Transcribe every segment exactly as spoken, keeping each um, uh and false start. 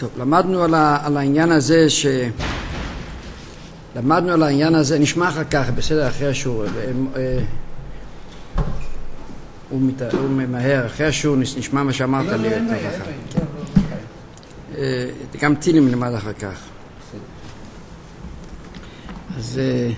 טוב, למדנו על, ה, על העניין הזה ש... למדנו על העניין הזה, נשמע אחר כך, בסדר, אחרי השיעור. הוא, מת... הוא ממהר, אחרי השיעור נשמע מה שאמרת לי. לא, לא, לא, גם טילים נלמד אחר כך. אז...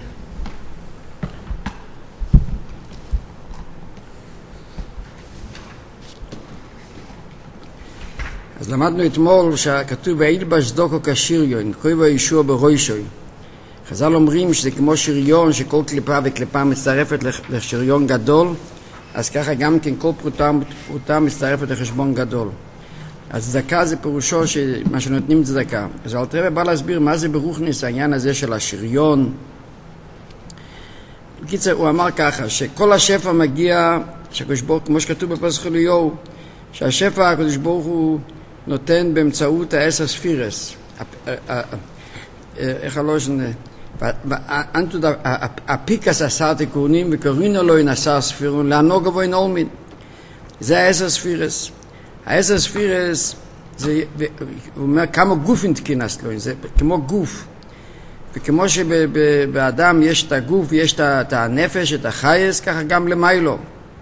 אז למדנו אתמול שכתוב וילבש צדוקו כשריון, כובע ישוע בראשו. חז"ל אומרים שזה כמו שריון, שכל קליפה וקליפה מצטרפת לשריון גדול, אז ככה גם כן כל פרוטה ופרוטה מצטרפת לחשבון גדול. אז צדקה זה פירושו מה שנותנים צדקה. אז אלתר רבי בא להסביר מה זה ברוחניס העניין הזה של השריון. בקיצר הוא אמר ככה, שכל השפע מגיע, שהקדוש ברוך, כמו שכתוב בפסוק אליהו, שהשפע הקדוש ברוך הוא נותן באמצעות העשר ספירס. איך הלושן? הפיקס עשר תיקונים וקורינו לו אין עשר ספירון לענוג אבו אין עולמין. זה העשר ספירס. העשר ספירס, הוא אומר כמה גופים תקינס לו, זה כמו גוף. וכמו שבאדם יש את הגוף, יש את הנפש, את החייס, ככה גם למיילו.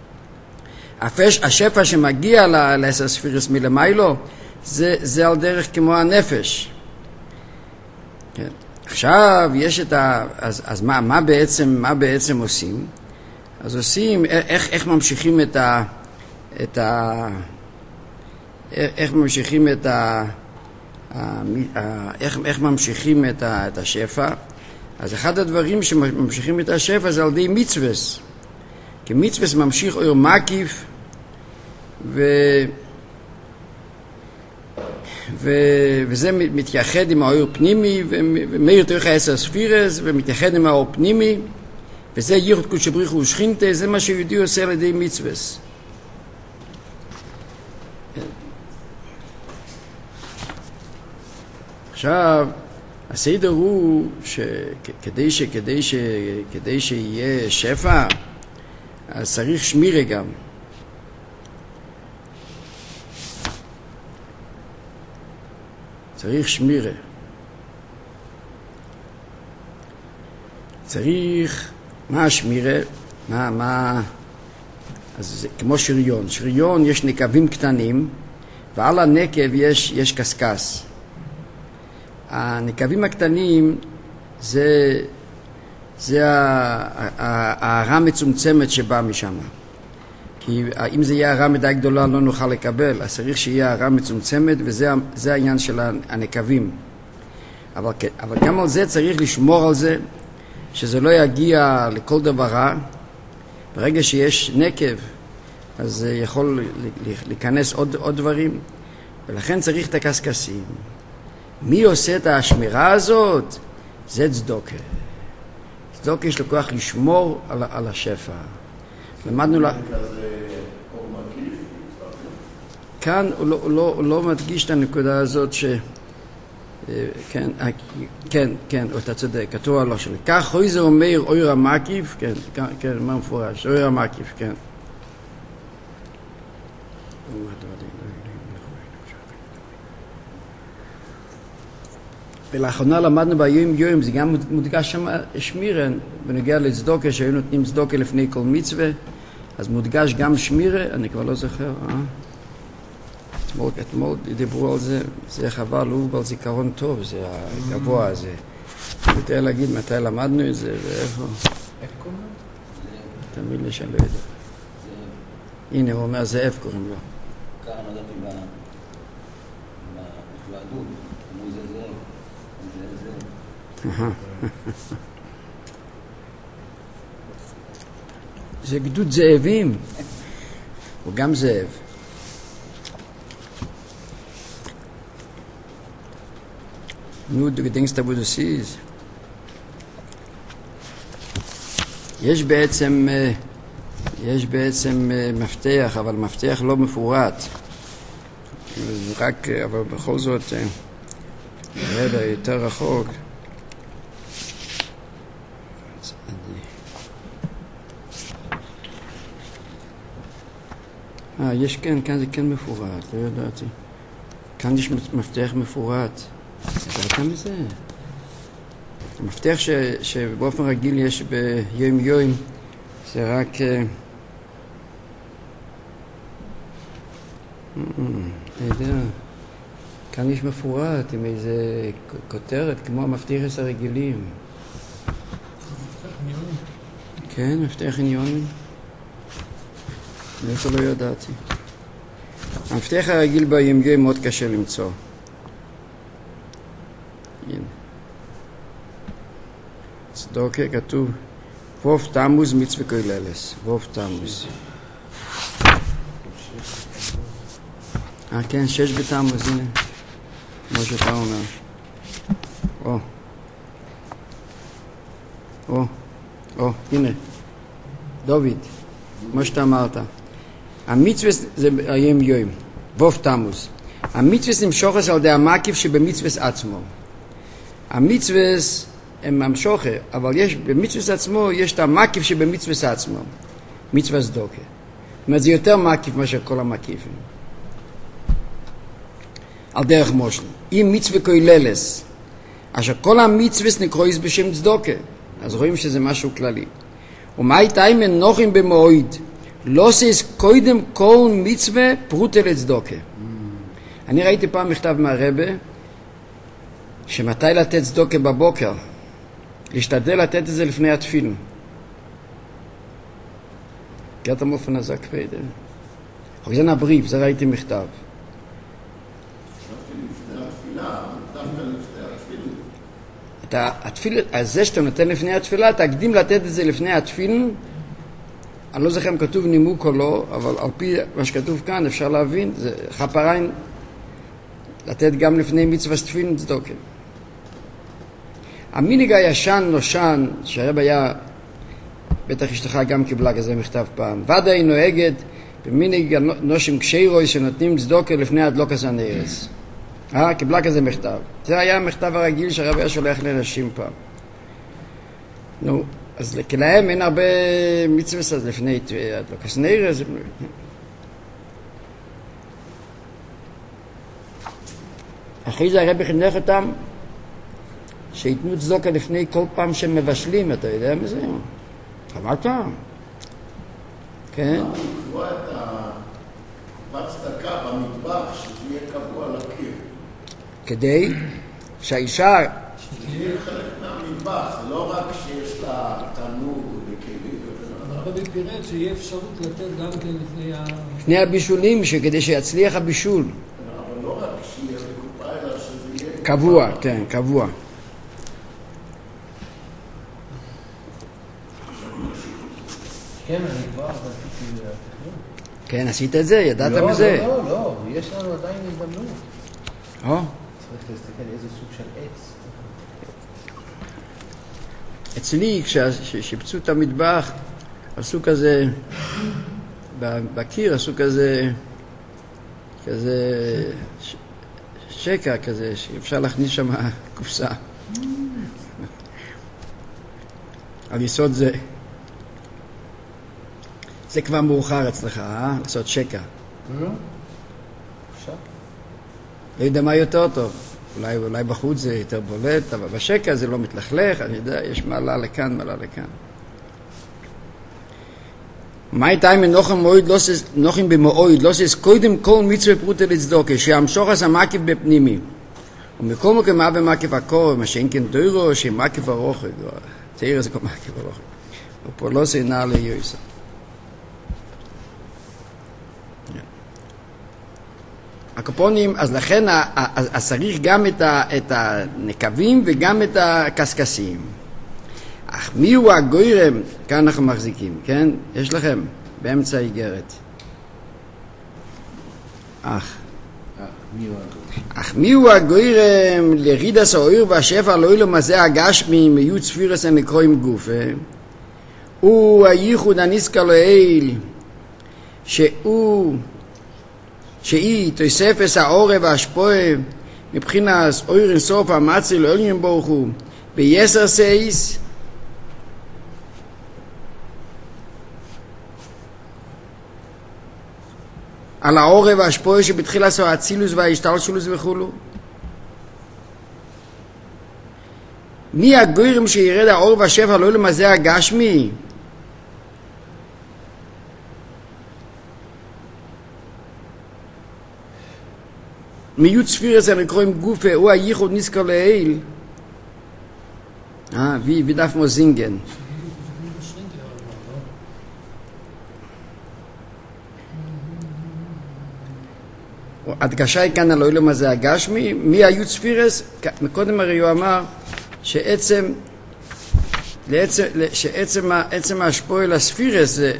השפע שמגיע לעשר ספירס מלמיילו, זה, זה על דרך כמו הנפש. כן. עכשיו יש את ה... אז, אז מה, מה בעצם, מה בעצם עושים? אז עושים, איך, איך ממשיכים את ה... את ה... איך ממשיכים את ה... איך, איך ממשיכים את, ה, את השפע? אז אחד הדברים שממשיכים את השפע זה על ידי מצווס. כי מצווס ממשיך אור מקיף, ו... ו... וזה מתייחד עם האור פנימי, ומאיר תורך העשר ספירס, ומתייחד עם האור פנימי, וזה ייחוד קודש בריך הוא שכינתה, זה מה שיהודי עושה על ידי מצווס. עכשיו, הסדר הוא שכדי ש... כדי ש... כדי שיהיה שפע, אז צריך שמירה גם. צריך שמירה. צריך, מה השמירה? מה, מה? אז זה כמו שריון. שריון יש נקבים קטנים, ועל הנקב יש, יש קסקס. הנקבים הקטנים זה, זה הערה מצומצמת שבאה משם. כי אם זה יהיה הערה מדי גדולה לא נוכל לקבל, אז צריך שיהיה הערה מצומצמת, וזה העניין של הנקבים. אבל, אבל גם על זה צריך לשמור על זה, שזה לא יגיע לכל דבר רע. ברגע שיש נקב, אז זה יכול להיכנס עוד, עוד דברים, ולכן צריך את הקסקסים. מי עושה את השמירה הזאת? זה צדוקה. צדוקה יש לו כוח לשמור על, על השפע. למדנו לה... כאן הוא לא, הוא לא, הוא לא מדגיש את הנקודה הזאת ש... כן, כן, כן, אתה צודק, כתוב על לא שלי. כך חויזר אומר אויר המקיף, כן, כן, מה מפורש? אויר המקיף, כן. ולאחרונה למדנו ביום יום, זה גם מודגש שם שמירה, בנוגע לצדוקה, שהיו נותנים צדוקה לפני כל מצווה, אז מודגש גם שמירה, אני כבר לא זוכר, אה? אתמול, אתמול דיברו על זה, זה חבל, הוא בעל זיכרון טוב, זה הגבוה הזה. אני רוצה להגיד מתי למדנו את זה, ואיפה? איך קוראים לו? תמיד לי שאני לא יודע. הנה, הוא אומר, זאב קוראים לו. כאן מדעתי בהתוועדות, אמרו זה זאב. זה גדוד זאבים, הוא גם זאב. נו, du gedenkst da, wo du siehst. יש בעצם, יש בעצם מפתח, אבל מפתח לא מפורט. רק, אבל בכל זאת, נראה יותר רחוק. אה, יש כן, כאן זה כן מפורט, לא ידעתי. כאן יש מפתח מפורט. ידעתם מזה? המפתח ש, שבאופן רגיל יש ביום יום זה רק... אני יודע, כאן יש מפורט עם איזה כותרת כמו המפתח הרגילים. כן, מפתח עניונים. מאיפה לא ידעתי. המפתח הרגיל ביום יום מאוד קשה למצוא. הנה. צדוקה כתוב ווב תמוז מצווה כוללס. ווב תמוז. אה כן, שש בתמוז, הנה. כמו שאתה אומר. או. או. או, הנה. דוד, כמו שאתה אמרת. המצווה זה היום יום. ווב תמוז. המצווה נמשוכת על ידי המקיף שבמצווה עצמו. המצווה הם המשוכת, אבל יש, במצווה עצמו יש את המקיף שבמצווה עצמו. מצווה צדוקה. זאת אומרת, זה יותר מקיף מאשר כל המקיפים. על דרך מושל. אם מצווה כוללס, אשר כל המצווה נקרויס בשם צדוקה. אז רואים שזה משהו כללי. ומה הייתה אם נוחים במועד? לא שיש קודם כל מצווה פרוטה לצדוקה. אני ראיתי פעם מכתב מהרבא, שמתי לתת צדוקה בבוקר? להשתדל לתת את זה לפני התפילין. קראת המופן הזה כפיידה. אבל זה נבריף, זה ראיתי מכתב. התפילה, אז זה שאתה נותן לפני התפילה, תקדים לתת את זה לפני התפילין. אני לא זוכר אם כתוב נימוק או לא, אבל על פי מה שכתוב כאן אפשר להבין, זה חפריים לתת גם לפני מצווה תפילין צדוקה. המיניג הישן נושן, שהרב היה, בטח אשתך גם קיבלה כזה מכתב פעם, ודאי נוהגת במיניג נושים קשיירוי שנותנים צדוקה לפני הדלוקת הנרס. אה, קיבלה כזה מכתב. זה היה המכתב הרגיל שהרב היה שולח לאנשים פעם. נו, אז להם אין הרבה מצווה אז לפני הדלוקת הנרס. אחרי זה הרב חינך אותם שיתנו צדוקה לפני כל פעם שהם מבשלים, אתה יודע מזה? אמרת? כן? לקבוע את הצדקה במטבח, שזה יהיה קבוע לקיר. כדי שהאישה... שזה יהיה חלק מהמטבח, זה לא רק שיש לה תנור וכלים. הרבי פירט שיהיה אפשרות לתת גם כן לפני ה... לפני הבישולים, שכדי שיצליח הבישול. אבל לא רק שיהיה בקופה, אלא שזה יהיה... קבוע, כן, קבוע. כן, אני כבר עשיתי לתכנון. כן, עשית את זה? ידעת מזה? לא, לא, לא, יש לנו עדיין הזדמנות. או? צריך להסתכל איזה סוג של עץ. אצלי, כששיפצו את המטבח, עשו כזה, בקיר עשו כזה, כזה שקע כזה, שאפשר להכניס שם קופסה. על יסוד זה. זה כבר מאוחר אצלך, אה? לעשות שקע. לא? אפשר? לא יודע מה יותר טוב. אולי, אולי בחוץ זה יותר בולט, אבל בשקע זה לא מתלכלך, אני יודע, יש מעלה לכאן, מעלה לכאן. מה הייתה אם נוחים במועד, לא שיש קודם כל מצווה פרוטה לצדוקה, שהמשוך עשה מקיף בפנימי. ומכל מקום מה במקיף הקור, מה שאין כן דוירו, שמקיף הרוחק, תאיר זה כל מקיף הרוחק. ופה לא שינה ליועסה. הקופונים, אז לכן אז צריך גם את הנקבים וגם את הקסקסים. אך מי הוא הגוירם? כאן אנחנו מחזיקים, כן? יש לכם באמצע האיגרת. אך. אך מי הוא הגוירם לרידס האויר והשפע לא אילו מזה הגשמי מיוד ספירס הנקרואים גופה? הוא הייחוד הניסקה לאל שהוא שהיא תוספס העורב והשפועה מבחינת אויר אינסוף המצי לאליין ברוך הוא ביסר סייס על העורב והשפועה שבתחילה עשו האצילוס וההשתלשלוס וכולו. מי הגוירים שירד העורב והשפע לא למזה הגשמי? מיוד ספירס הנקרואים גופה הוא הייחוד נזכר לאל. אה, wie, wie darf man singen? הדגשה היא כאן על העולם הזה הגשמי. מי היוד ספירס? מקודם הרי הוא אמר שעצם לעצם, שעצם עצם ההשפוע לספירס זה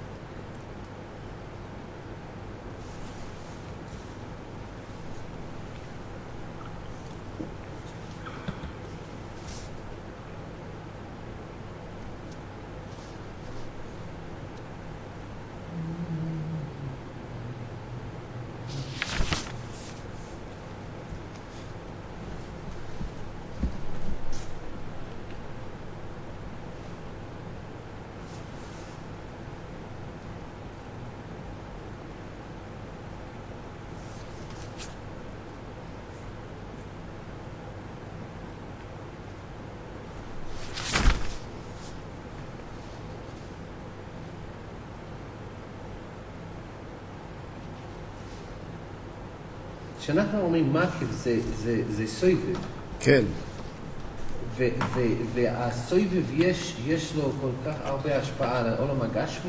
כשאנחנו אומרים מקיף זה, זה, זה סויבב. כן. ו, ו, והסויבב יש, יש לו כל כך הרבה השפעה על העולם הגשמי?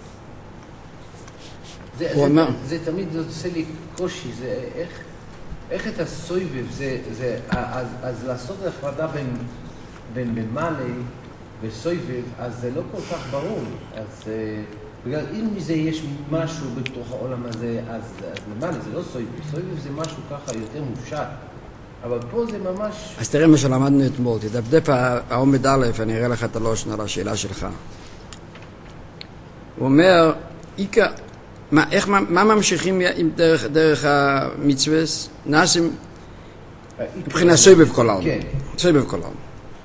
זה, הוא זה, אמר. זה, זה תמיד עושה לי קושי, זה איך, איך את הסויבב, זה, זה, אז, אז לעשות הפרדה בין, בין במעלה וסויבב, אז זה לא כל כך ברור. אז בגלל אם מזה יש משהו בתוך העולם הזה, אז, אז למעלה זה לא סויבב. סויבב זה משהו ככה יותר מופשט. אבל פה זה ממש... אז תראה מה שלמדנו אתמול, תדפדף העומד א', אני אראה לך את הלושן על השאלה שלך. הוא אומר, איקה, מה, איך, מה, מה ממשיכים דרך, דרך המצווס? נעשים מבחינה סויבב כל העולם. כן. סויבב כל העולם.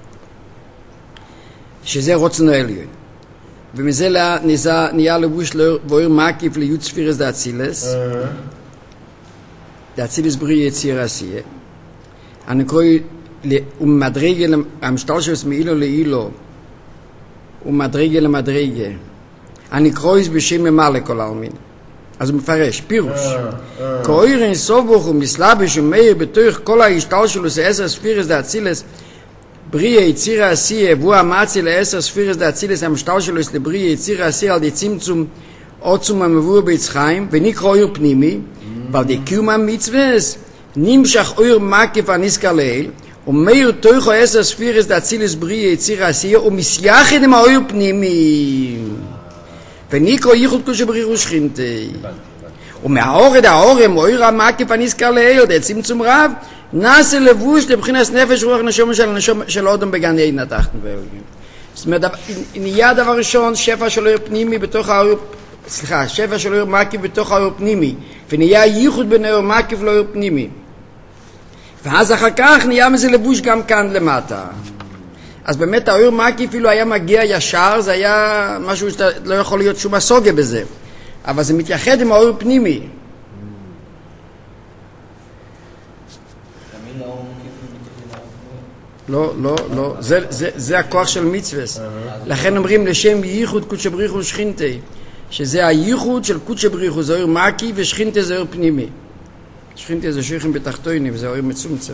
שזה רוצנו עליון. ומזה נהיה לבוש ואויר מקיף ליוד ספירס דאצילס. דאצילס בריא יציר עשייה. אני קורא ומדרגה, המשתלשלוס מאילו לאילו, ומדרגה למדרגה. אני קורא בשם ממלא כל העלמין. אז הוא מפרש, פירוש. כאויר אין סובוך ומסלבש ומאיר בתוך כל ההשתלשלוס עשר ספירס דאצילס, בריא יציר עשייה, והוא המציא לעשר ספירס דאצילס, המשתלשלוס לבריא יציר עשייה על די צמצום עוצום המבוא ביצחיים, ונקרא אויר פנימי, ועל די קיום המצווס, נמשך אויר מקיף הנזכר לאל, ומאיר תוכו עשר ספירס דאצילס בריא יציר עשייה, ומסייחד עם האויר פנימי. ונקרא ייחוד קודש בריך ושכינתי. ומהאורד האורם, אויר המקיף הנזכר לאל, די צמצום רב, נעשה לבוש לבחינס נפש רוח נשום של נשום של אודם בגן יעין התחתן והאורגים. זאת אומרת, נהיה דבר ראשון, שפע של אויר פנימי בתוך האויר, סליחה, שפע של אויר מקיף בתוך האויר פנימי, ונהיה ייחוד בין אויר מקיף לאויר פנימי. ואז אחר כך נהיה מזה לבוש גם כאן למטה. אז באמת האויר מקיף אפילו היה מגיע ישר, זה היה משהו שאתה לא יכול להיות שום הסוגה בזה. אבל זה מתייחד עם האויר פנימי. לא, לא, לא, זה, זה, זה הכוח של מצווס. לכן אומרים לשם ייחוד קודש בריך ושכינתי, שזה הייחוד של קודש בריך, זה אור מקי, ושכינתי זה אור פנימי. שכינתי זה שייכים בתחתונים, זה אור מצומצם.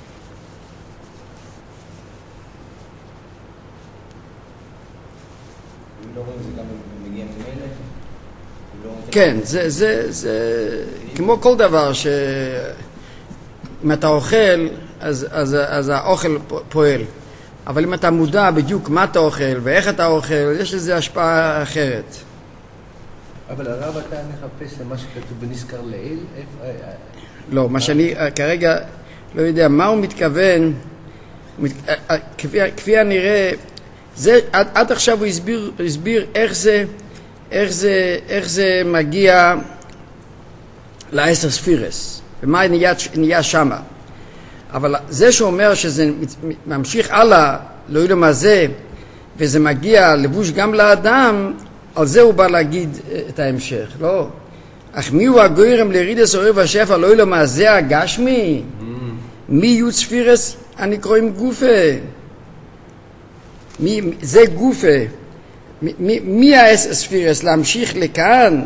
כן, זה, זה, זה, כמו כל דבר ש... אם אתה אוכל, אז, אז, אז האוכל פועל. אבל אם אתה מודע בדיוק מה אתה אוכל ואיך אתה אוכל, יש לזה השפעה אחרת. אבל הרב אתה מחפש למה שכתוב בנזכר לאל? לא, מה שאני כרגע לא יודע, מה הוא מתכוון, כפי, כפי הנראה, זה, עד, עד עכשיו הוא הסביר, הסביר איך זה, איך זה, איך זה מגיע לעשר ספירס, ומה נהיה, נהיה שמה. אבל זה שאומר שזה ממשיך הלאה, לא יודע מה זה, וזה מגיע לבוש גם לאדם, על זה הוא בא להגיד את ההמשך. לא, אך מי הוא הגוירם לרידס עורר והשפע לא ילו מה זה הגשמי? מי יהיו ספירס הנקרואים גופה? מי, זה גופה. מי, מי, מי הספירס להמשיך לכאן?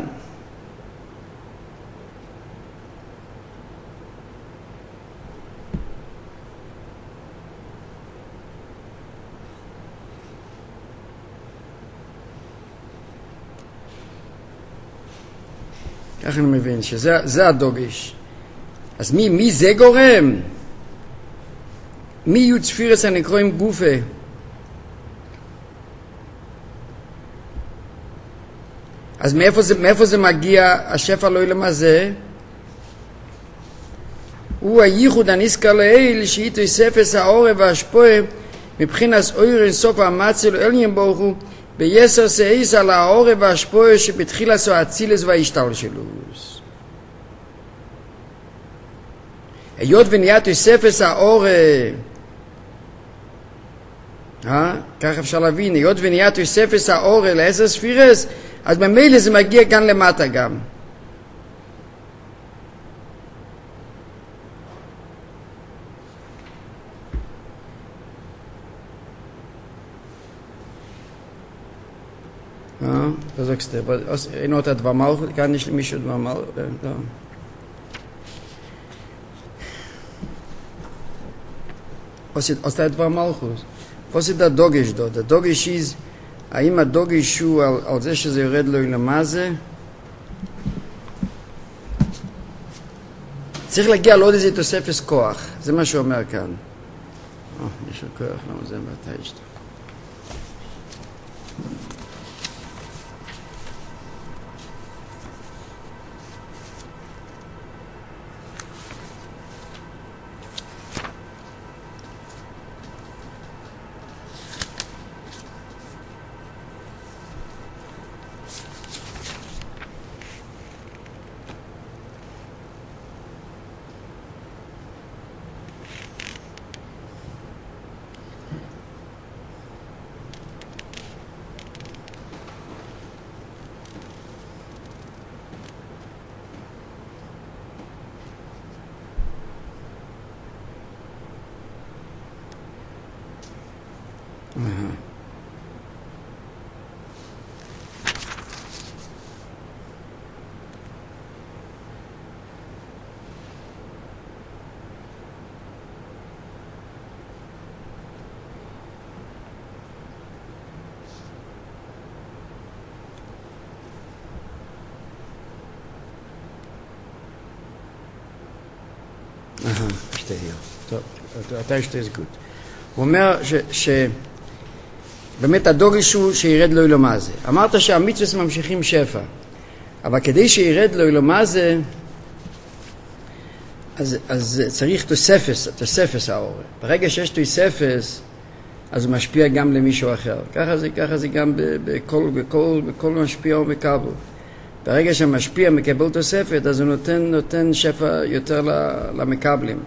כך אני מבין, שזה זה הדוגש. אז מי, מי זה גורם? מי יהיו ספירס הנקרואים גופה? אז מאיפה זה, מאיפה זה מגיע השפע לא ילמה זה? הוא הייחוד הנזכר לאל שאיתו ספס העורב והשפועה מבחינת אויר אינסוף המצל אליים ברוך הוא ביסר סעיס על העורב והשפועה שבתחילה סו הצילס והשתלשלוס. היות ונהיית ספס העורב, אה? כך אפשר להבין, היות ונהיית ספס העורב לעשר ספירס, אז במילא זה מגיע כאן למטה גם. Ja, was sagst du? Was in Ort etwa mal, kann ich mich schon mal da. Was ist aus etwa mal? Was ist der Dogisch da? Der Dogisch ist, האם הדוגיש הוא על, על זה שזה יורד לו למה זה? צריך להגיע לעוד איזה תוספת כוח, זה מה שהוא אומר כאן. או, יש לו כוח, למה זה מתי יש לו? Aha, verstehe hier. טוב, אתה שתי זה גוד. הוא אומר שבאמת הדוגש הוא שירד לו אילו מה זה. אמרת שהמצווס ממשיכים שפע, אבל כדי שירד לו אילו מה זה, אז, אז צריך תוספס, תוספס האור. ברגע שיש תוספס, אז הוא משפיע גם למישהו אחר. ככה זה, ככה זה גם בכל, בכל, בכל משפיע ומקבל. ברגע שהמשפיע מקבל תוספת, אז הוא נותן, נותן שפע יותר למקבלים.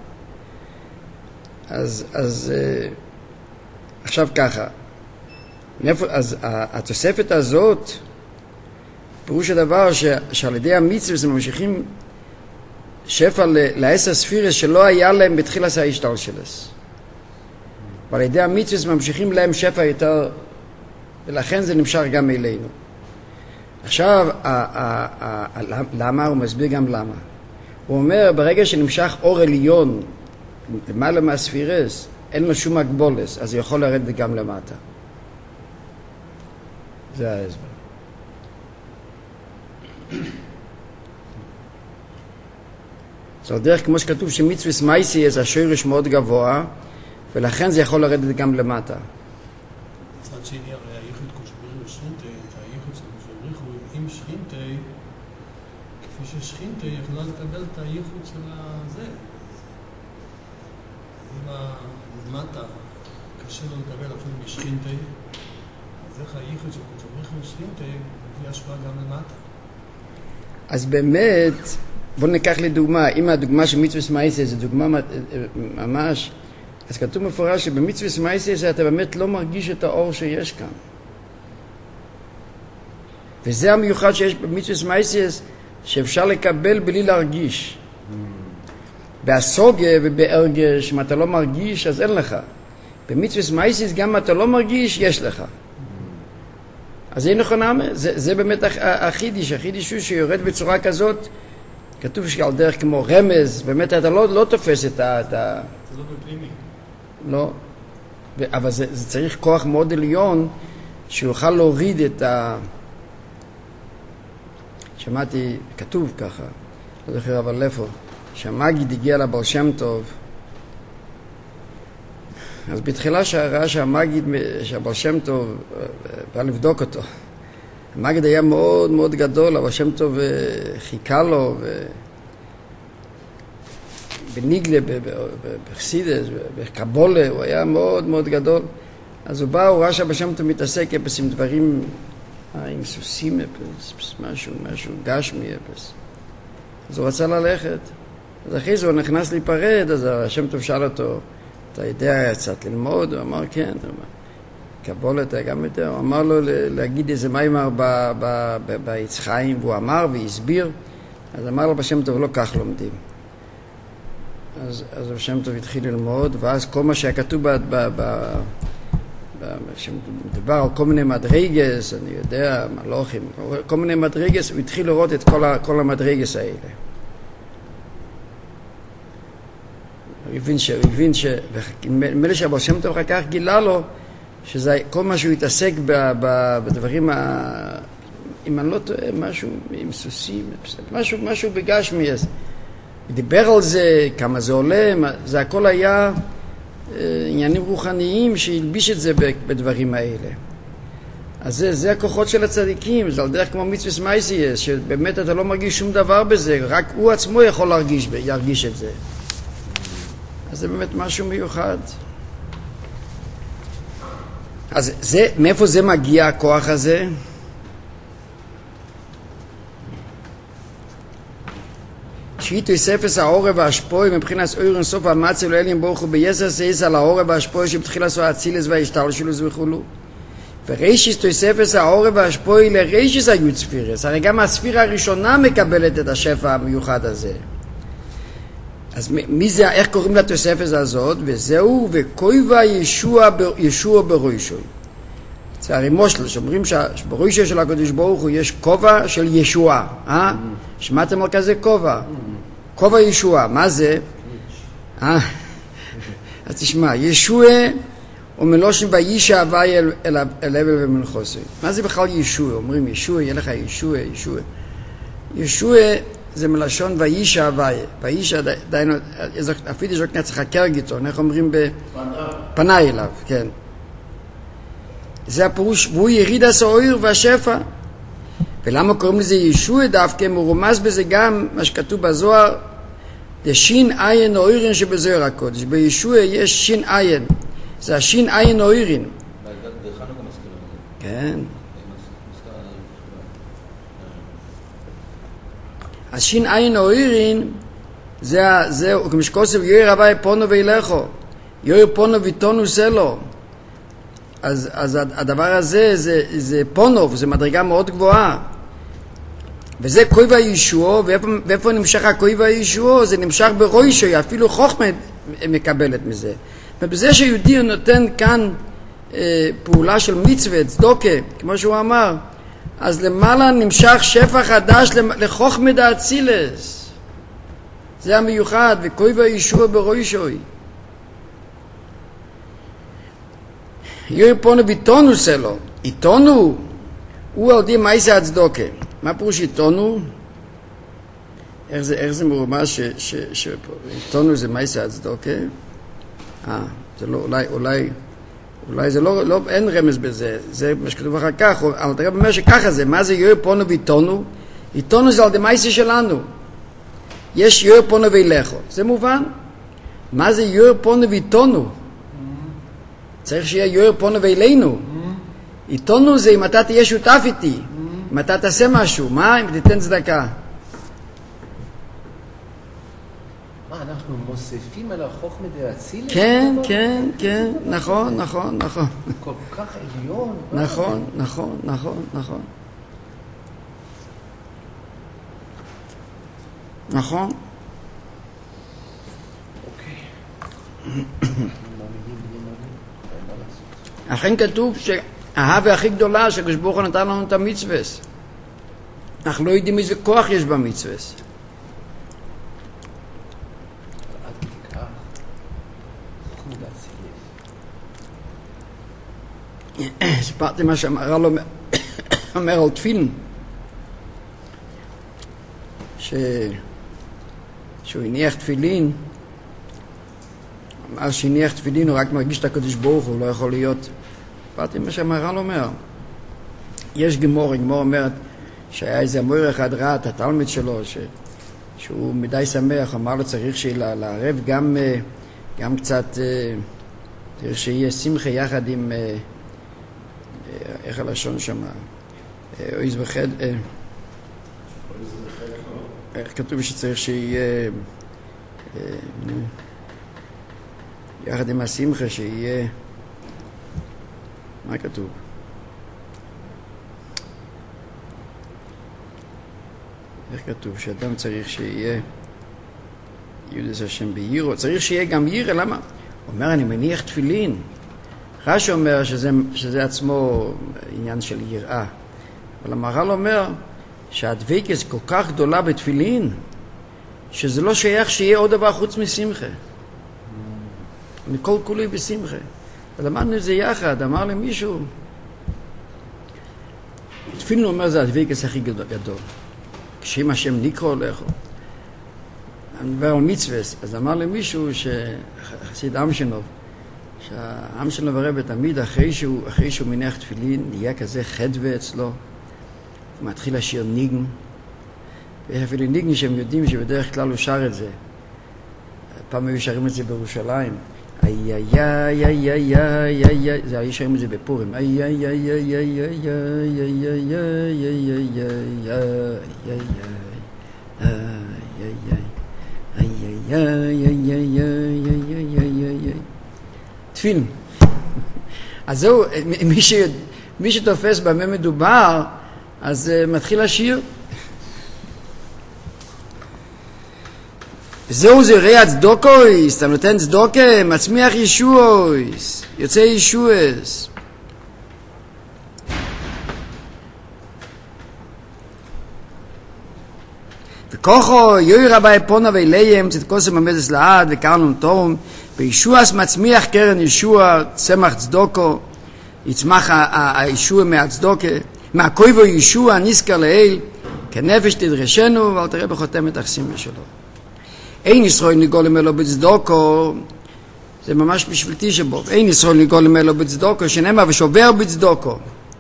אז, אז עכשיו ככה, אז התוספת הזאת, פירוש הדבר ש, שעל ידי המצווה ממשיכים שפע לעשר ספירס שלא היה להם בתחילה ההשתלשלות. ועל ידי המצווה ממשיכים להם שפע יותר, ולכן זה נמשך גם אלינו. עכשיו, למה? הוא מסביר גם למה. הוא אומר, ברגע שנמשך אור עליון למעלה מהספירס, אין לו שום הגבולס, אז הוא יכול לרדת גם למטה. זה ההסבר. זאת דרך כמו שכתוב שמצווס מייסי יש השורש מאוד גבוה, ולכן זה יכול לרדת גם למטה. מצד שני, הרי הייחוד קושברי ושכינתי, את הייחוד של קושברי הוא עם שכינתי, כפי ששכינתי יכולה לקבל את הייחוד של הזה. אם למטה קשה לו לקבל אפילו משכינתי, אז איך הייחוד של קושברי ושכינתי מביא השפעה גם למטה. אז באמת, בואו ניקח לדוגמה, אם הדוגמה של מצווס מייסי זה דוגמה ממש, אז כתוב מפורש שבמצווס מייסי אתה באמת לא מרגיש את האור שיש כאן. וזה המיוחד שיש במצווס מייסי, שאפשר לקבל בלי להרגיש. בהסוגיה ובהרגש, אם אתה לא מרגיש, אז אין לך. במצווה מייסיס, גם אם אתה לא מרגיש, יש לך. אז זה נכונה, זה, זה באמת החידיש, החידיש הוא שיורד בצורה כזאת, כתוב שעל דרך כמו רמז, באמת אתה לא, לא תופס את ה... את ה... זה לא בפנימי. לא, אבל זה, זה צריך כוח מאוד עליון, שיוכל להוריד את ה... שמעתי, כתוב ככה, לא זוכר אבל איפה, שהמגיד הגיע לבעל שם טוב, אז בתחילה שראה שהמגיד, שהבעל שם טוב, בא לבדוק אותו. המגיד היה מאוד מאוד גדול, הבעל שם טוב חיכה לו, בניגלה, בחסידס, בקבולה, הוא היה מאוד מאוד גדול. אז הוא בא, הוא ראה שהבעל שם טוב מתעסק עם דברים, עם סוסים, משהו, משהו גשמי. אז הוא רצה ללכת. אז אחרי זה הוא נכנס להיפרד, אז השם טוב שאל אותו, אתה יודע קצת ללמוד? הוא אמר כן, הוא אמר, קבולה אתה גם יודע, הוא אמר לו להגיד איזה מיימר ביצחיים, והוא אמר והסביר, אז אמר לו בשם טוב לא כך לומדים. אז, אז בשם טוב התחיל ללמוד, ואז כל מה שהיה כתוב ב... ב, ב מדובר על כל מיני מדרגס, אני יודע, מלוכים, כל מיני מדרגס, הוא התחיל לראות את כל, ה, כל המדרגס האלה. הוא הבין ש... הוא הבין ש... מילא שהבעל שם טוב אחר כך גילה לו, שזה כל מה שהוא התעסק ב, ב, בדברים, ה... אם אני לא טועה, משהו עם סוסים, משהו, משהו בגשמי, אז הוא דיבר על זה, כמה זה עולה, זה הכל היה... עניינים רוחניים שהלביש את זה בדברים האלה. אז זה, זה הכוחות של הצדיקים, זה על דרך כמו מצווה מייסיס, שבאמת אתה לא מרגיש שום דבר בזה, רק הוא עצמו יכול להרגיש, ירגיש את זה. אז זה באמת משהו מיוחד. אז זה, מאיפה זה מגיע הכוח הזה? שהיא תוספס העורב והשפוי מבחינת אויר אינסוף המצב לאלים ברוך הוא ביסר סייס על העורב והשפוי שבתחילה עשו הצילס והשתלשלוס וכולו. ורישיס תוספס העורב והשפוי לרישיס היוד ספירס. הרי גם הספירה הראשונה מקבלת את השפע המיוחד הזה. אז מי זה, איך קוראים לתוספס הזאת? וזהו וכויבה ישוע, ישוע ברוישוי. זה הרי מושל, שאומרים שברוישוי של הקדוש ברוך הוא יש כובע של ישועה. אה? שמעתם על כזה כובע? כובע ישועה, מה זה? אה? אז תשמע, ישועה הוא מלושן וישע הווי אל הבל ומנחוסי. מה זה בכלל ישועה? אומרים ישועה, יהיה לך ישועה, ישועה. ישועה זה מלשון וישע הווי. וישע, דיינו, אפילו יש רק נצח הקרגיתו, איך אומרים בפנה אליו, כן. זה הפירוש, והוא יריד הסעויר והשפע. ולמה קוראים לזה ישוע דווקא? מרומז בזה גם מה שכתוב בזוהר, זה שין עין אוירין שבזוהר הקודש. בישוע יש שין עין, זה השין עין אוירין. כן. השין עין אוירין זה, זה, כמשקוסף יויר הווי פונו וילכו, יויר פונו ויתונו סלו. אז, אז הדבר הזה זה, זה פונוב, זה מדרגה מאוד גבוהה. וזה כויבה ישוע, ואיפה, ואיפה נמשך הכויבה ישוע? זה נמשך ברוישוי, אפילו חוכמה מקבלת מזה. ובזה שיהודי נותן כאן אה, פעולה של מצווה, צדוקה, כמו שהוא אמר, אז למעלה נמשך שפע חדש לחוכמה דאצילס. זה המיוחד, וכויבה ישוע ברוישוי. יויר פונו ביתונו סלו, איתונו הוא על די מייסה הצדוקה. מה פירוש איתונו? איך זה, איך זה מרומז שאיתונו זה מייסה הצדוקה? אה, זה לא, אולי, אולי, אולי זה לא, לא, אין רמז בזה, זה מה שכתוב אחר כך, אבל תראה במה שככה זה, מה זה יויר פונו ביתונו? איתונו זה על די מייסה שלנו. יש יויר פונו וילכו, זה מובן? מה זה יויר פונו ביתונו? צריך שיהיה יויר פונו ואלינו. איתנו זה אם אתה תהיה שותף איתי, אם אתה תעשה משהו, מה? אם תיתן צדקה. מה, אנחנו מוסיפים על החוכמה דאצילס? כן, כן, כן, נכון, נכון, נכון. כל כך עליון. נכון, נכון, נכון, נכון. נכון. אכן כתוב שהאהבה הכי גדולה שהקדוש ברוך הוא נתן לנו את המצווה. אנחנו לא יודעים איזה כוח יש במצווה. סיפרתי מה שהמהר"ל לו אומר על תפילין, ש... שהוא הניח תפילין, אמר שהניח תפילין הוא רק מרגיש את הקדוש ברוך הוא, לא יכול להיות. סיפרתי מה שהמהר"ל אומר. יש גמור, גמור אומרת שהיה איזה מויר אחד רע, את התלמיד שלו, ש... שהוא מדי שמח, אמר לו צריך לערב גם, גם קצת, צריך שיהיה שמחה יחד עם, איך הלשון שם, אויז וחד, איך כתוב שצריך שיהיה, יחד עם השמחה שיהיה, מה כתוב? איך כתוב? שאדם צריך שיהיה יודס השם בירו, צריך שיהיה גם ירא, למה? הוא אומר, אני מניח תפילין. רש"י אומר שזה, שזה עצמו עניין של יראה. אבל המהר"ל אומר שהדבקות כל כך גדולה בתפילין, שזה לא שייך שיהיה עוד דבר חוץ משמחה. מכל כולי בשמחה. ולמדנו את זה יחד, אמר למישהו, תפילין אומר זה הדבקות הכי גדול. כשאם השם נקרא לך, אני מדבר על מצווה, אז אמר למישהו שחסיד אמשנוב, שהאמשנוב הרב תמיד אחרי שהוא, אחרי שהוא מניח תפילין, נהיה כזה חדווה אצלו, הוא מתחיל לשיר ניגן, ויש אפילו ניגן שהם יודעים שבדרך כלל הוא שר את זה. פעם היו שרים את זה בירושלים, איי איי איי איי איי איי איי איי, זה היו שרים את זה בפורים, איי איי איי איי איי איי איי איי איי איי תפילין. אז זהו, מי שתופס במה מדובר, אז מתחיל לשיר. זהו זרעי הצדוקויס, אתה נותן צדוקה, מצמיח ישועויס, יוצא ישועס. וכוחו יוי רבי פונה ואליהם צדקוסם המזס לעד וקרנום תורם בישועס מצמיח קרן ישוע צמח צדוקו יצמח הישוע מהצדוקה מהכויבו ישוע נזכר לאל כנפש תדרשנו ואל תראה בחותמת החסימה שלו. אין ישראל ניגולם אלו בצדוקו, זה ממש בשבילתי שבו, אין ישראל ניגולם אלו בצדוקו, שנאמר ושובר בצדוקו.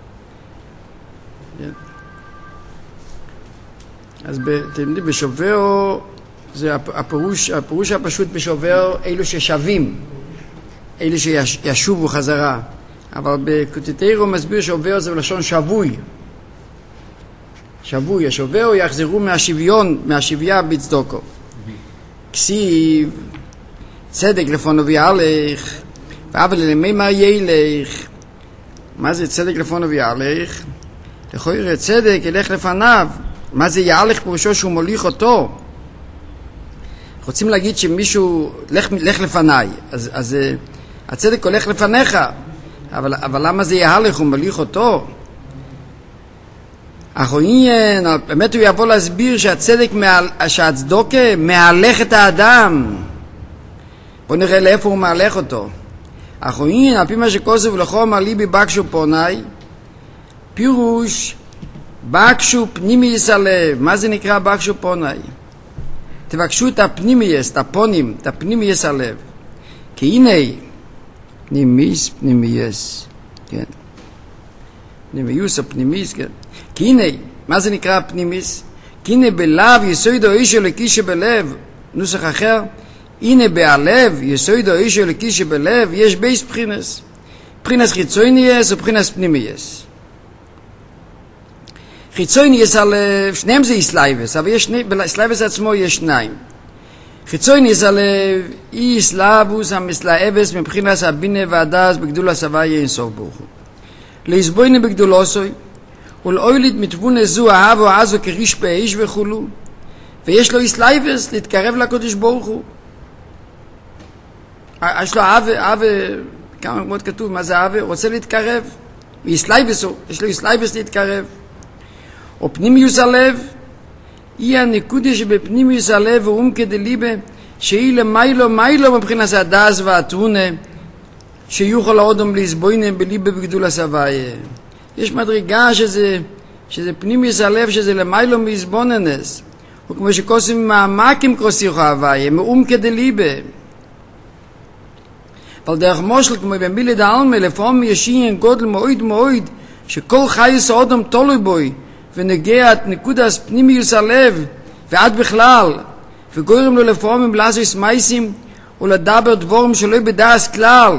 אז אתם יודעים, בשובר, זה הפירוש, הפירוש הפשוט בשובר, אלו ששווים, אלו שישובו חזרה. אבל בקוטטרו מסביר שובר זה בלשון שבוי. שבוי, השובר יחזרו מהשוויון, מהשוויה בצדוקו. כסיב צדק לפונו ויהלך ואבל למימר ילך. מה זה צדק לפונו ויהלך? לכו יראה צדק ילך לפניו. מה זה יהלך? פירושו שהוא מוליך אותו. רוצים להגיד שמישהו לך, לך לפניי, אז, אז הצדק הולך לפניך, אבל, אבל למה זה יהלך? הוא מוליך אותו. אחרין, באמת הוא יבוא להסביר שהצדק, שהצדוקה מהלך את האדם. בוא נראה לאיפה הוא מהלך אותו. אחרין, על פי מה שכוסף לכו אמר ליבי בקשו פוני, פירוש בקשו פנימייס הלב. מה זה נקרא בקשו פוני? תבקשו את הפנימייס, את הפונים, את הפנימייס הלב. כי הנה, פנימייס, פנימייס, כן. פנימיוס הפנימייס, כן. כי הנה, מה זה נקרא פנימיס? כי הנה בלב יסוידו איש אלוקי שבלב, נוסח אחר, הנה בהלב יסוידו איש אלוקי שבלב, יש בייס בחינס. בחינס חיצוניאס ובחינס פנימייס. חיצוניאס הלב, שניהם זה איסלייבס, אבל יש שני, באיסלייבס עצמו יש שניים. חיצוניאס הלב, אי איסלאבוס המסלאבס מבחינס הבינה והדס בגדול הסבייה אינסוף ברוך הוא. להסבויני בגדולוסוי, ולאוילית מתבונה זו אהבו עזו כריש באיש וכולו, ויש לו איסלייבס להתקרב לקודש ברוך הוא. יש לו אהבה, אהבה, כמה מאוד כתוב, מה זה אהבה? רוצה להתקרב. איסלייבס, יש לו איסלייבס להתקרב. או פנימיוס הלב, היא הנקודה שבפנימיוס הלב ועומקא דליבה, שהיא למיילו מיילו מבחינת הדס והתבונה, שיוכל האדם להסבוינם בליבה בגדולת הוויה. יש מדרגה שזה, שזה פנימיוס הלב, שזה למיילו מהסבוננס. וכמו שכוסים מעמקים כוסיך הוויה, מעומקא דליבה. אבל דרך מושל, כמו במילה דעלמה, לפעמים ישין גודל מאוד מאוד, שכל חייס האדם תלוי בוי, ונגיע את נקודת פנימיוס הלב, ועד בכלל, וגורם לו לפעמים לעשות מייסים, ולדבר דבורים שלא בדעת כלל.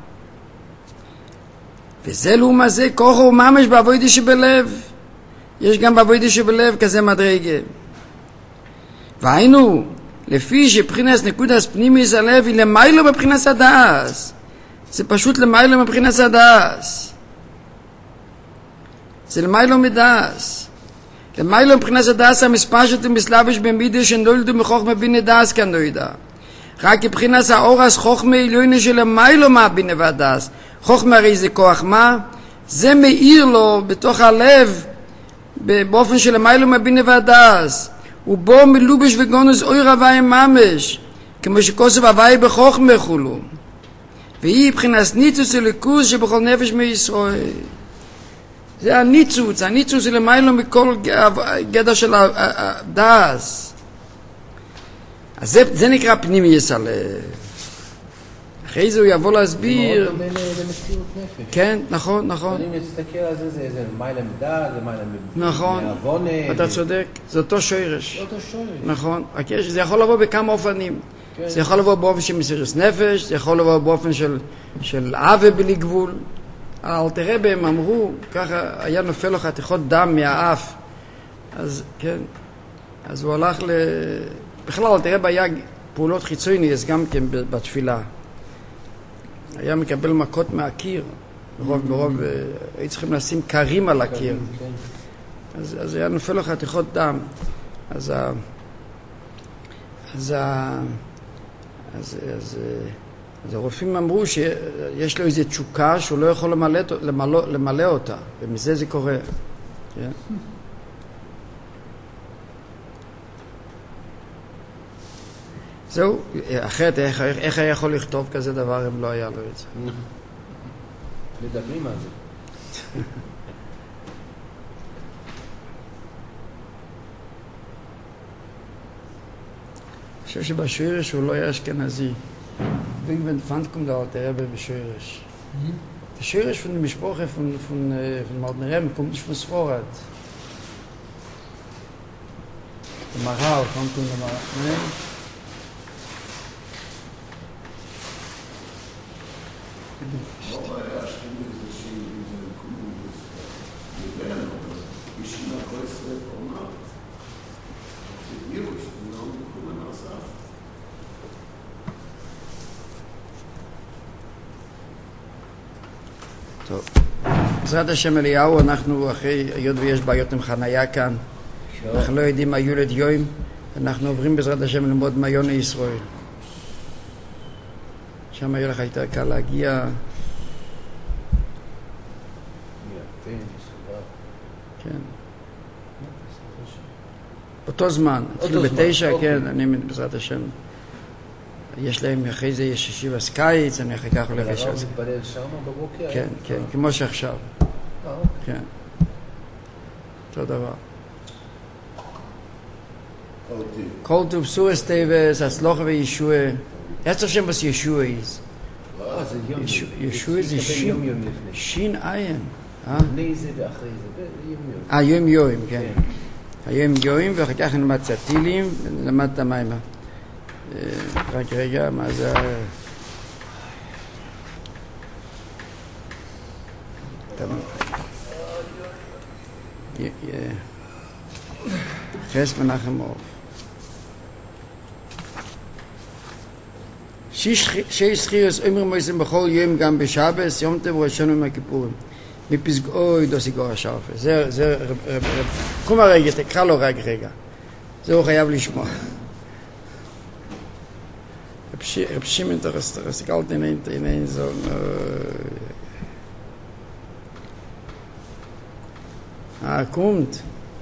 וזה לעומת זה, כוחו הוא ממש בעבודה שבלב. יש גם בעבודה שבלב כזה מדרגה. והיינו, לפי שבחינס נקודת פנימיוס הלב היא למיילו מבחינת הדס. זה פשוט למיילו מבחינת הדס. זה למיילו מדס. למיילו מבחינת הדס המספשת ומסלבש במידה שנולדו מחוכמה בינה דס כאן לא ידע. רק מבחינת האורס חוכמה עליונה של למיילו מהבינה והדס. חוכמה הרי זה כוח מה? זה מאיר לו בתוך הלב באופן של למיילו מהבינה והדס. ובו מלובש וגונס אוי רבי ממש, כמו שכוסף הווי בחוכמה חולו. והיא מבחינת ניצוץ הליכוז שבכל נפש מישראל. זה הניצוץ, הניצוץ זה למיילו מכל גדר של הדס. אז זה, זה נקרא פנימיוס הלב. אחרי זה הוא יבוא להסביר. זה מאוד דומה למציאות נפש. כן, נכון, נכון. אני מסתכל על זה, זה מיילה מדעת, זה מיילה נכון, מעוונה. אתה צודק, זה אותו שורש. זה אותו שורש. נכון, זה יכול לבוא בכמה אופנים. זה יכול לבוא באופן של מסירות נפש, זה יכול לבוא באופן של, של אהבה בלי גבול. האלטר רבי הם אמרו, ככה היה נופל לו חתיכות דם מהאף. אז כן, אז הוא הלך ל... בכלל האלטר רבי היה פעולות חיצוניות גם כן בתפילה. היה מקבל מכות מהקיר, ברוב, ברוב, היו צריכים לשים קרים על הקיר. אז, אז היה נופל לו חתיכות דם. אז ה... אז ה... אז, אז, אז הרופאים אמרו שיש לו איזו תשוקה שהוא לא יכול למלא, למלא, למלא אותה, ומזה זה קורה. כן? זהו, אחרת איך, איך היה יכול לכתוב כזה דבר אם לא היה לו את זה? מדברים על זה. אני חושב שבשורש הוא לא היה אשכנזי. Wegen fand kommt der Alter Rebbe beschwörisch. Der Schwörisch von dem Sprache von von von Martin Rebbe kommt nicht von Sforat. Der Maral kommt von der Maral. Nein. בעזרת השם אליהו, אנחנו אחרי, היות ויש בעיות עם חנייה כאן, אנחנו לא יודעים מה יולד יום, אנחנו עוברים בעזרת השם ללמוד מעיון ישראל. שם יהיה לך יותר קל להגיע. כן. אותו זמן, אפילו בתשע, כן, אני בעזרת השם. יש להם, אחרי זה יש ישיבת קיץ, אני אחרי כך הולך לשם. אתה מתפלל שם בבוקר? כן, כן, כמו שעכשיו. כן. אותו דבר. כל טוב סורס טייבס, הסלוחה וישוע. יצר שם בס ישוע איז. ישוע זה שין. שין עין. לפני זה ואחרי זה. אה, יום יום, כן. היום יום, ואחר כך נלמד צטילים, ונלמד את המיימה. רק רגע, מה זה... חס מנחם אור. שיש זכירוס אומר מויסם בכל יום גם בשבס, יום טוב ראשון יום הכיפורים. מפסגאוי דו סיגור השרפה. זה, זה, קום הרגע, תקרא לו רגע רגע. זה הוא חייב לשמוע. רב שמעון הסתכלת עיני זו... אה, קומט.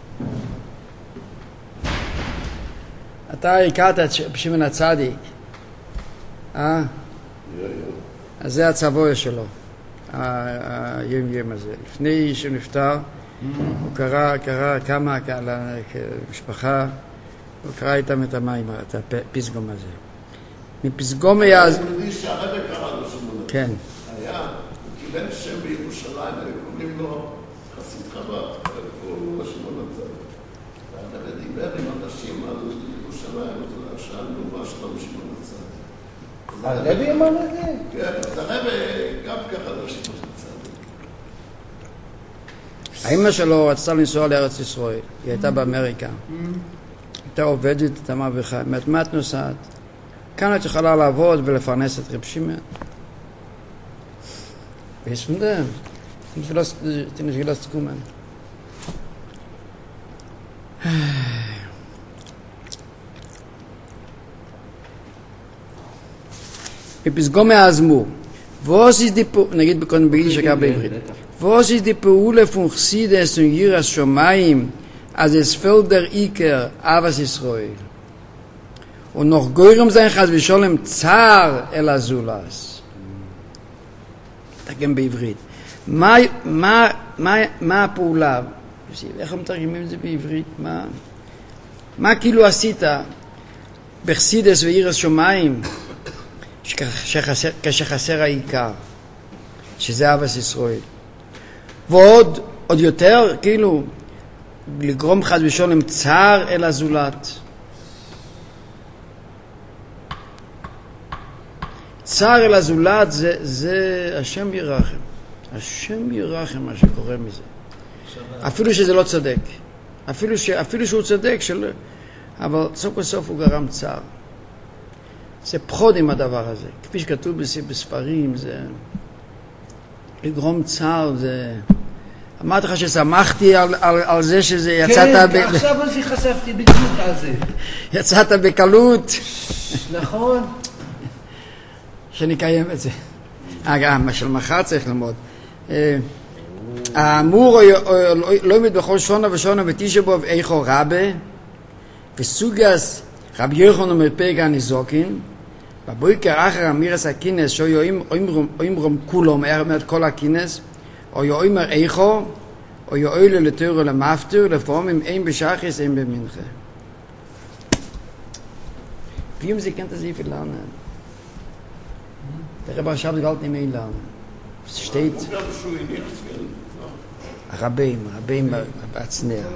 אתה הכרת את רב שמעון הצדיק. אה? אז זה הצבוע שלו. היום יום הזה. לפני שהוא נפטר, הוא קרא, קרא כמה למשפחה, הוא קרא איתם את המים, את הפסגום הזה. מפסגום היה... אני מבין שהרבא קרא לו שמונה. כן. היה, הוא קיבל שם בירושלים, קוראים לו חסיד חב"ד, קוראים לו שמונה צדיק. והרבא דיבר עם אנשים על ירושלים, אז שאלנו מה שלום שמונה צדיק. הרבא אמר את זה? כן, אז הרבא גם ככה לא שמונה צדיק. האמא שלו רצתה לנסוע לארץ ישראל, היא הייתה באמריקה. הייתה עובדת, הייתה מרוויחה, מעט נוסעת. כאן את יכולה לעבוד ולפרנס את רב שמעון. ויש מדם, תנשגלס תקומן. בפסגום מהאזמור, was ist die Paule, נגיד בקודם ביידיש שכר בעברית, was ist die Paule von Chsides und Yiras Shomayim, als es fällt der Iker, Avas Yisroel. Und noch Goyrem sein Chas Visholem Zar El Azulas. Da גם בעברית. מה, מה, מה, מה הפעולה? איך הם מתרגמים את זה בעברית? מה, מה כאילו עשית בחסידס וירס שומיים כשחסר העיקר, שזה אבס ישראל. ועוד, עוד יותר, כאילו, לגרום חס ושלום צער אל הזולת. צער אל הזולת זה, זה השם ירחם. השם ירחם מה שקורה מזה. אפילו שזה לא צודק. אפילו, ש, אפילו שהוא צודק, של, אבל סוף בסוף הוא גרם צער. זה פחוד עם הדבר הזה. כפי שכתוב בספרים, זה לגרום צער, זה... אמרתי לך ששמחתי על, על, על זה שזה יצאת... כן, ב... עכשיו אני חשפתי בדיוק על זה. יצאת בקלות. נכון. שנקיים את זה. מה של מחר צריך ללמוד. האמור לא עומד בכל שונה ושונה ותשע בו איכו רבה, וסוגס רבי יוחנן מפרק הניזוקין, בבוקר אחר אמירס הכינס, שאו יאמרום כולום, אומרת כל הכינס, או יאמר איכו, או יאמר לתור ולמפטור, לפעמים אין בשחס, אין במנחה. ואם זה כן תזיף אילנה, der Rebbe schreibt galt nicht mehr in Lernen. Es steht... Rabbeim, Rabbeim, Batznea.